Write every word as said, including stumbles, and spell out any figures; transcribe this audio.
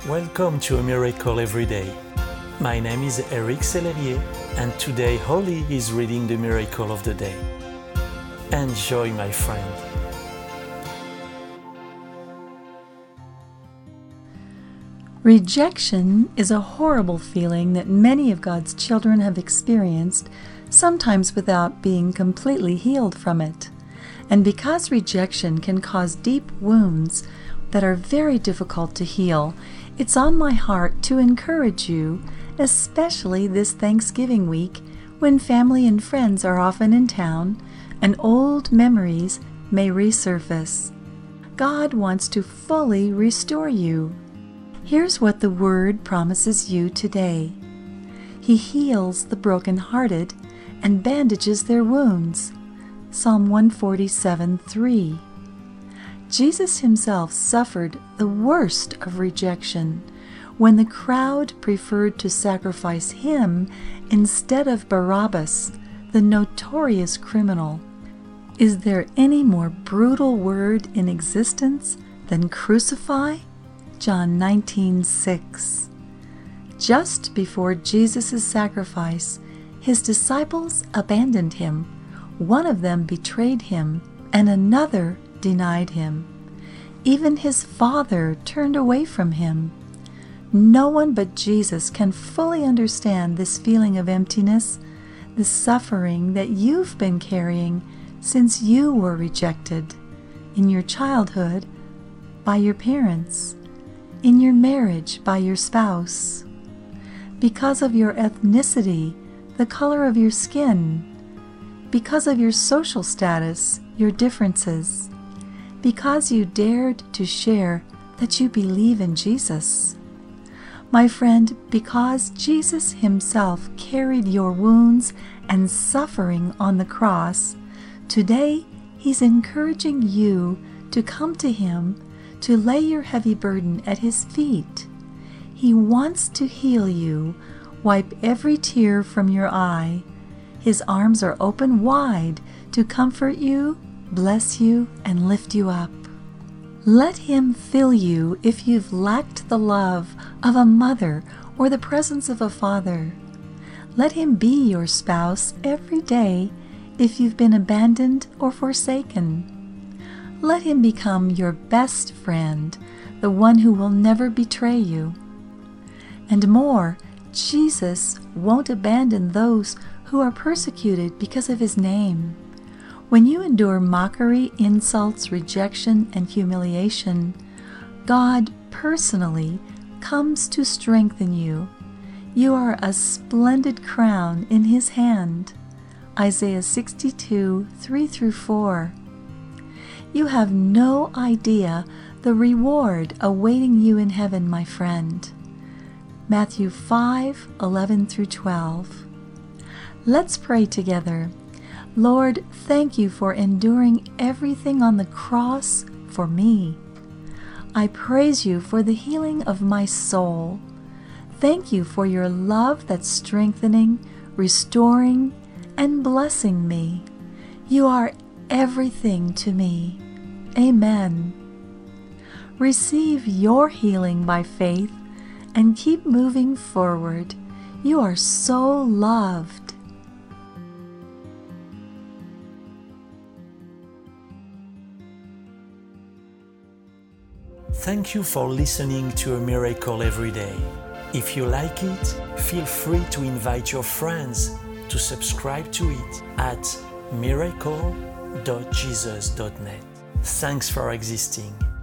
Welcome to A Miracle Every Day. My name is Eric Sellelier, and today Holly is reading the Miracle of the Day. Enjoy, my friend. Rejection is a horrible feeling that many of God's children have experienced, sometimes without being completely healed from it. And because rejection can cause deep wounds that are very difficult to heal, it's on my heart to encourage you, especially this Thanksgiving week when family and friends are often in town and old memories may resurface. God wants to fully restore you. Here's what the Word promises you today. He heals the brokenhearted and bandages their wounds. Psalm one forty-seven three. Jesus himself suffered the worst of rejection when the crowd preferred to sacrifice him instead of Barabbas, the notorious criminal. Is there any more brutal word in existence than crucify? John nineteen six. Just before Jesus' sacrifice, his disciples abandoned him. One of them betrayed him, and another denied him. Even his Father turned away from him. No one but Jesus can fully understand this feeling of emptiness, the suffering that you've been carrying since you were rejected in your childhood by your parents, in your marriage by your spouse, because of your ethnicity, the color of your skin, because of your social status, your differences, because you dared to share that you believe in Jesus. My friend, because Jesus himself carried your wounds and suffering on the cross, today he's encouraging you to come to him to lay your heavy burden at his feet. He wants to heal you, wipe every tear from your eye. His arms are open wide to comfort you, bless you, and lift you up. Let him fill you if you've lacked the love of a mother or the presence of a father. Let him be your spouse every day if you've been abandoned or forsaken. Let him become your best friend, the one who will never betray you. And more, Jesus won't abandon those who are persecuted because of his name. When you endure mockery, insults, rejection, and humiliation, God personally comes to strengthen you. You are a splendid crown in his hand. Isaiah sixty-two, three through four. You have no idea the reward awaiting you in heaven, my friend. Matthew five, eleven through twelve. Let's pray together. Lord, thank you for enduring everything on the cross for me. I praise you for the healing of my soul. Thank you for your love that's strengthening, restoring, and blessing me. You are everything to me. Amen. Receive your healing by faith and keep moving forward. You are so loved. Thank you for listening to A Miracle Every Day. If you like it, feel free to invite your friends to subscribe to it at miracle dot jesus dot net. Thanks for existing.